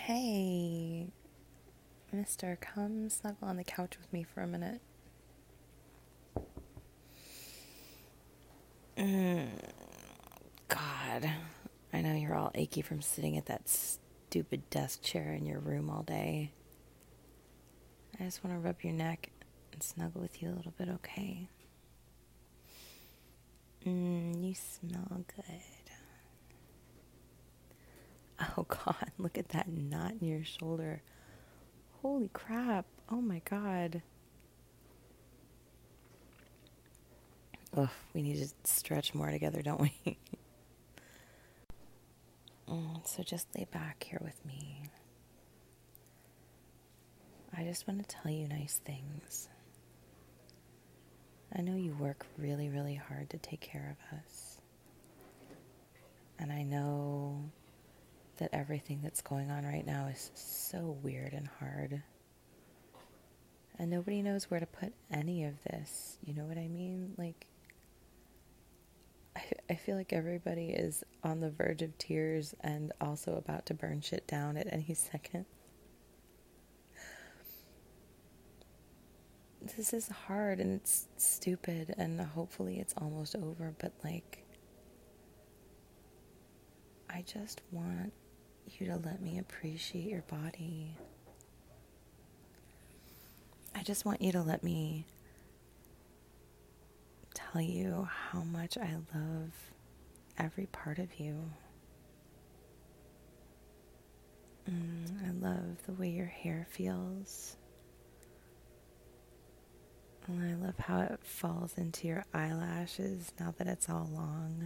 Hey, mister, come snuggle on the couch with me for a minute. Mm, God, I know you're all achy from sitting at that stupid desk chair in your room all day. I just want to rub your neck and snuggle with you a little bit, okay? You smell good. Oh, God, look at that knot in your shoulder. Holy crap. Oh, my God. Ugh, we need to stretch more together, don't we? So just lay back here with me. I just want to tell you nice things. I know you work really, really hard to take care of us. And I know that everything that's going on right now is so weird and hard. And nobody knows where to put any of this. You know what I mean? Like, I feel like everybody is on the verge of tears and also about to burn shit down at any second. This is hard and it's stupid and hopefully it's almost over, but like, I just want you to let me appreciate your body. I just want you to let me tell you how much I love every part of you. I love the way your hair feels. And I love how it falls into your eyelashes now that it's all long.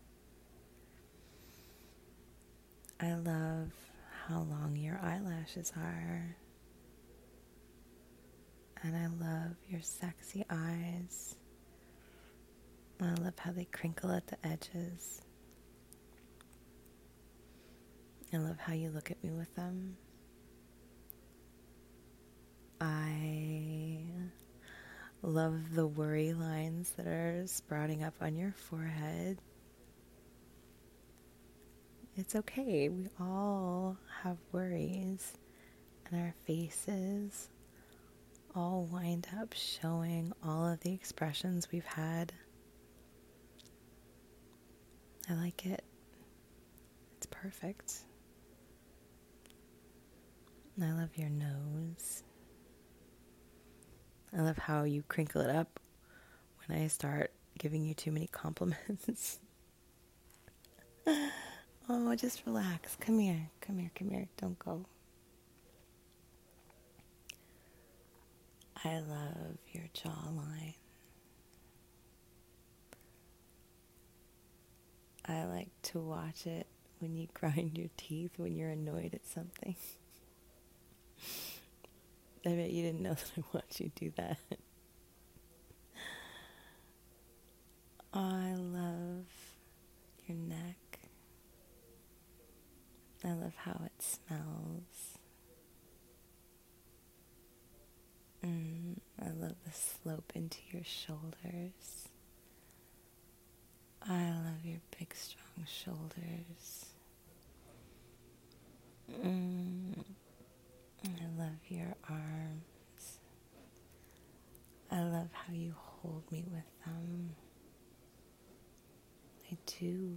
I love how long your eyelashes are. And I love your sexy eyes. I love how they crinkle at the edges. I love how you look at me with them. I love the worry lines that are sprouting up on your forehead. It's okay. We all have worries. And our faces all wind up showing all of the expressions we've had. I like it. It's perfect. I love your nose. I love how you crinkle it up when I start giving you too many compliments. Oh, just relax. Come here. Come here. Come here. Don't go. I love your jawline. I like to watch it when you grind your teeth when you're annoyed at something. I bet you didn't know that I watched you do that. I love your neck. I love how it smells. I love the slope into your shoulders. I love your big, strong shoulders. I love your arms. I love how you hold me with them. I do.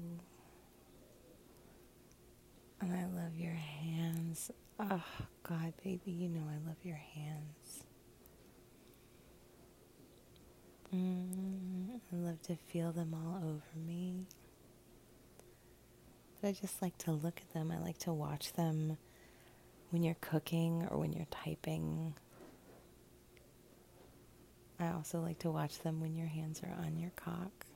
And I love your hands. Oh, God, baby, you know I love your hands. I love to feel them all over me. But I just like to look at them. I like to watch them when you're cooking or when you're typing. I also like to watch them when your hands are on your cock.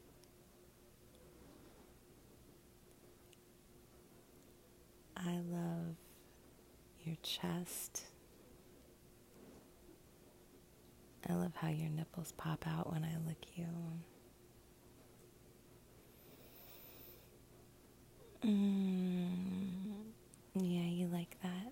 I love your chest. I love how your nipples pop out when I lick you. Yeah, you like that.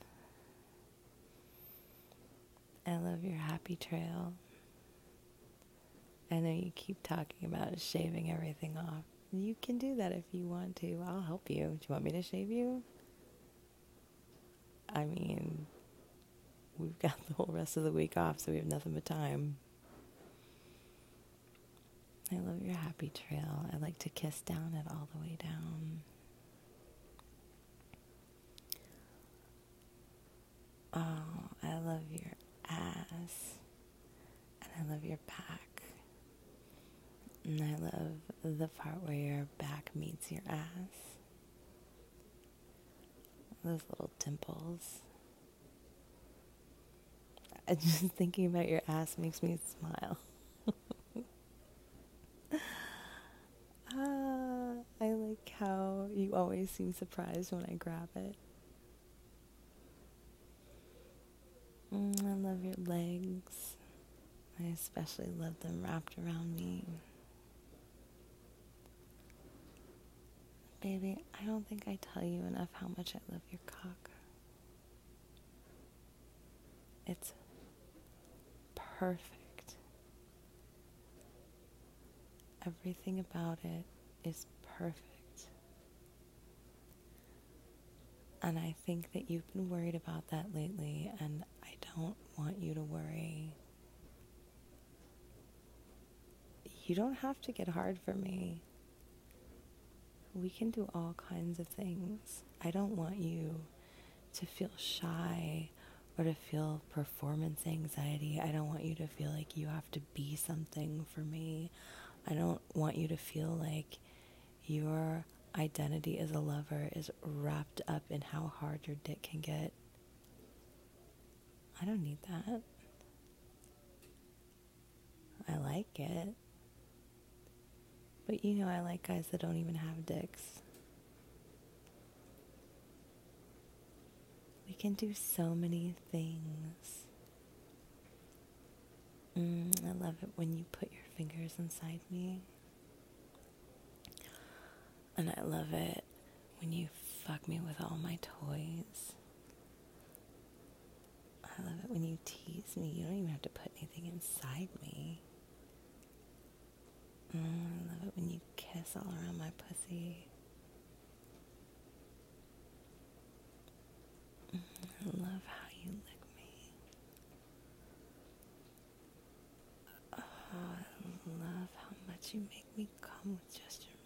I love your happy trail. I know you keep talking about shaving everything off. You can do that if you want to. I'll help you. Do you want me to shave you? I mean, we've got the whole rest of the week off, so we have nothing but time. I love your happy trail. I like to kiss down it all the way down. Oh, I love your ass. And I love your back. And I love the part where your back meets your ass. Those little dimples. Just thinking about your ass makes me smile. I like how you always seem surprised when I grab it. I love your legs. I especially love them wrapped around me. Baby, I don't think I tell you enough how much I love your cock. It's perfect. Everything about it is perfect. And I think that you've been worried about that lately, and I don't want you to worry. You don't have to get hard for me. We can do all kinds of things. I don't want you to feel shy or to feel performance anxiety. I don't want you to feel like you have to be something for me. I don't want you to feel like your identity as a lover is wrapped up in how hard your dick can get. I don't need that. I like it. But you know I like guys that don't even have dicks. We can do so many things. I love it when you put your fingers inside me. And I love it when you fuck me with all my toys. I love it when you tease me. You don't even have to put anything inside me. I love it when you kiss all around my pussy. I love how you lick me. Oh, I love how much you make me come with just your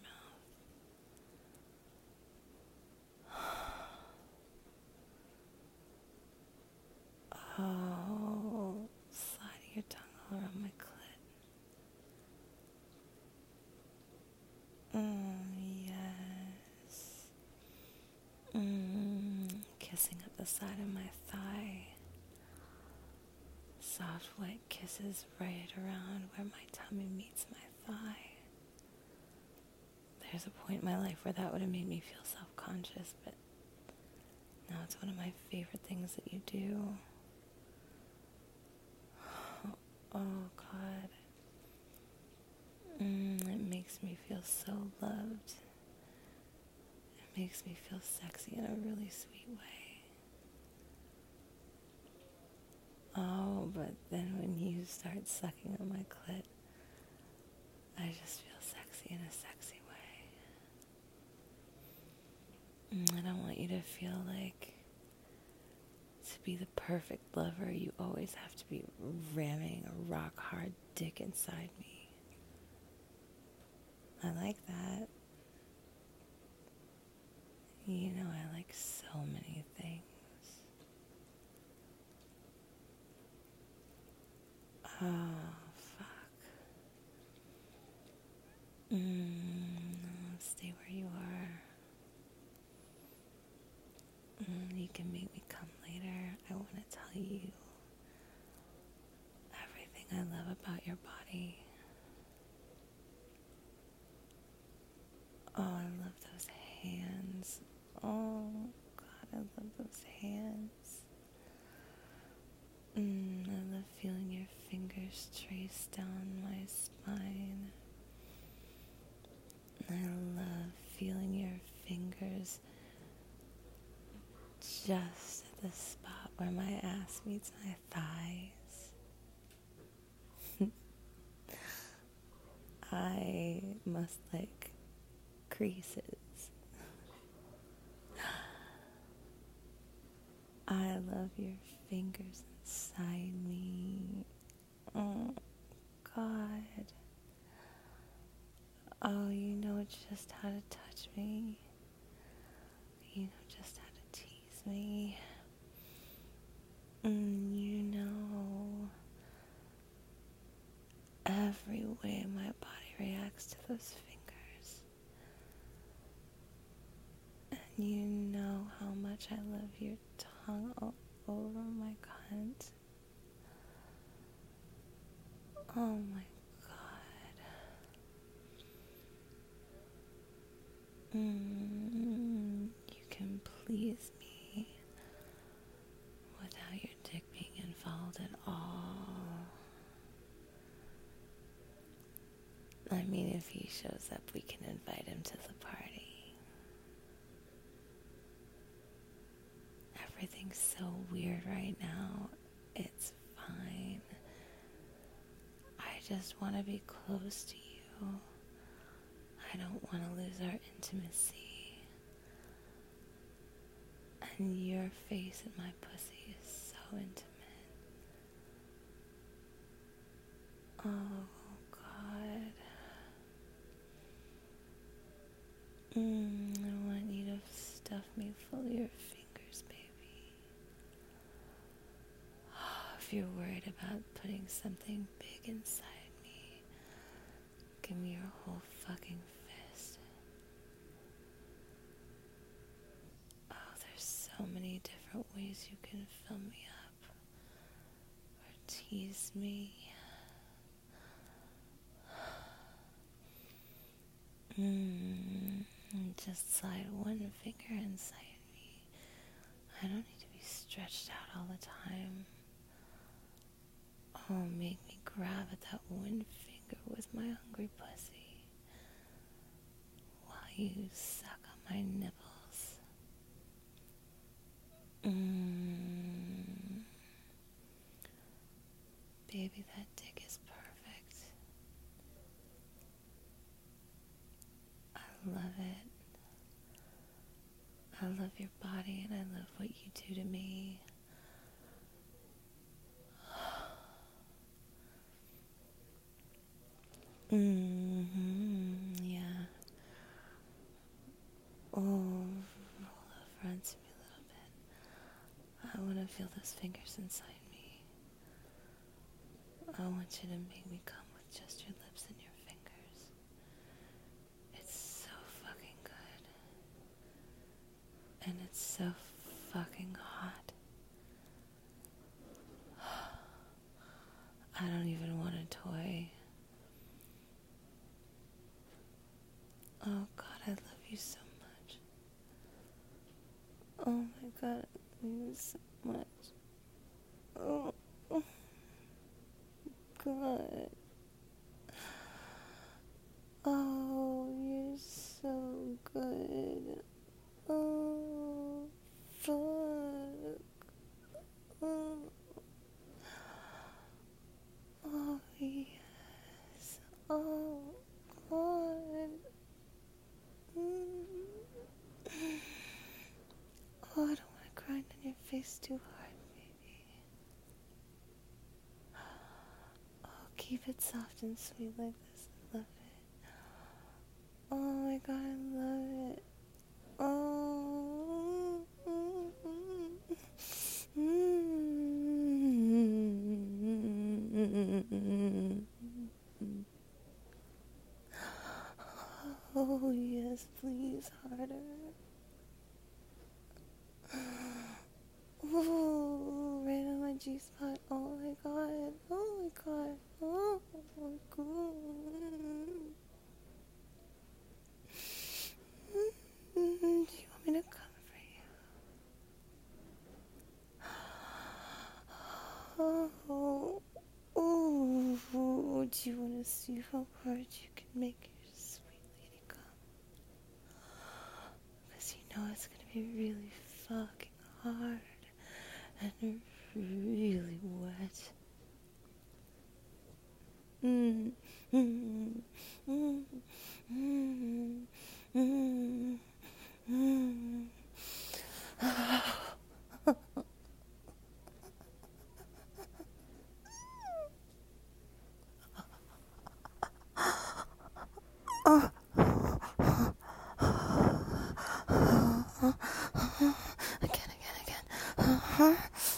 mouth. Oh, sliding your tongue all around my clit. Yes. Kissing up the side of my thigh. Soft, wet kisses right around where my tummy meets my thigh. There's a point in my life where that would have made me feel self-conscious, but now it's one of my favorite things that you do. Oh, God. It makes me feel so loved. It makes me feel sexy in a really sweet way. Oh, but then when you start sucking on my clit, I just feel sexy in a sexy way. I don't want you to feel like to be the perfect lover, you always have to be ramming a rock hard dick inside me. I like that. You know I like so many things. Oh, fuck. Stay where you are. You can make me come later. I want to tell you everything I love about your body. Oh, I love those hands. Oh, God, I love those hands. I love feeling your fingers trace down my spine. I love feeling your fingers just at the spot where my ass meets my thighs. I must like creases. I love your fingers inside me. Oh, God. Oh, you know just how to touch me. You know just how to tease me. You know every way my body reacts to those fingers. And you know how much I love your tongue all over my cunt. Oh my God. You can please me without your dick being involved at all. I mean, if he shows up, we can invite him to the party. Everything's so weird right now. It's fine. I just want to be close to you. I don't want to lose our intimacy. And your face in my pussy is so intimate. Oh, God. I want you to stuff me full of your fingers, baby. If you're worried about putting something big inside me, give me your whole fucking fist. Oh, there's so many different ways you can fill me up or tease me. Just slide one finger inside me. I don't need to be stretched out all the time. Oh, make me grab at that one finger with my hungry pussy while you suck on my nipples. Baby, that dick is perfect. I love it. I love your body and I love what you do to me. Yeah. Oh, roll over onto me a little bit. I want to feel those fingers inside me. I want you to make me come with just your lips and your fingers. It's so fucking good. And it's so fucking hot. I don't even want a toy. Oh God, I love you so much. Oh my God, I love you so much. Oh God. Oh, you're so good. Oh, fuck. Oh, yes. Oh, God. Oh, I don't want to grind on your face too hard, baby. Oh, keep it soft and sweet like this. I love it. Oh my God, I love it. Oh. Oh, yes, please, harder. Oh, right on my G-spot. Oh my God. Oh my God. Oh my God. Do you want me to come for you? Oh. Oh. Do you want to see how hard you can make your sweet lady come? Because you know it's going to be really fucking hard and really wet. Huh?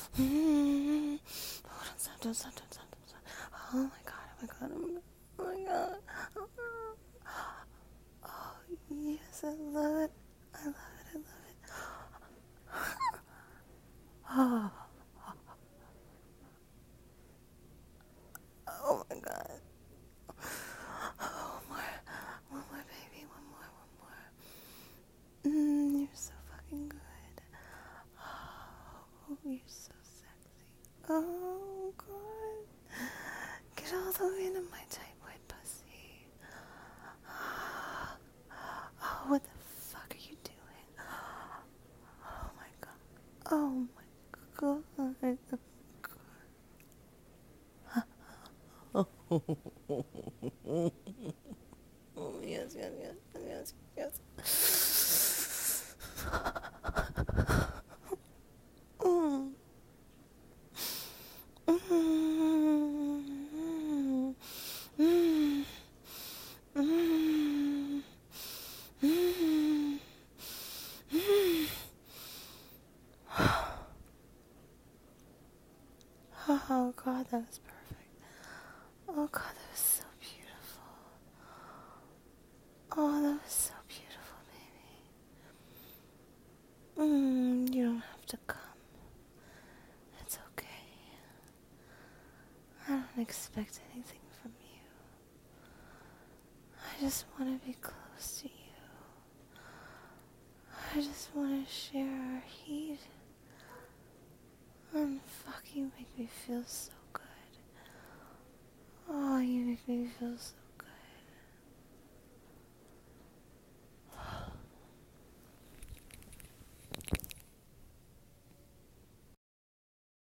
Oh, don't stop, don't stop, don't stop, don't stop. Oh my god, oh my god, oh my god. Oh my god. Oh, yes, I love it. I love it, I love it. Oh, oh my god. Oh, one more, baby, one more. You're so fucking good. Oh, you're so sexy. Oh, God. Get all the way into my tight white pussy. Oh, what the fuck are you doing? Oh my god. Oh my god. Oh, yes, yes, yes, yes, yes. Mm. Mm. Mm. Mm. Mm. Mm. Oh god, that was perfect. Oh god, that was so beautiful. Oh, that was so beautiful, baby. You don't have to come. It's okay. I don't expect anything from you. I just want to be close to you. I just want to share our heat. And fuck, you make me feel so good. Oh, you make me feel so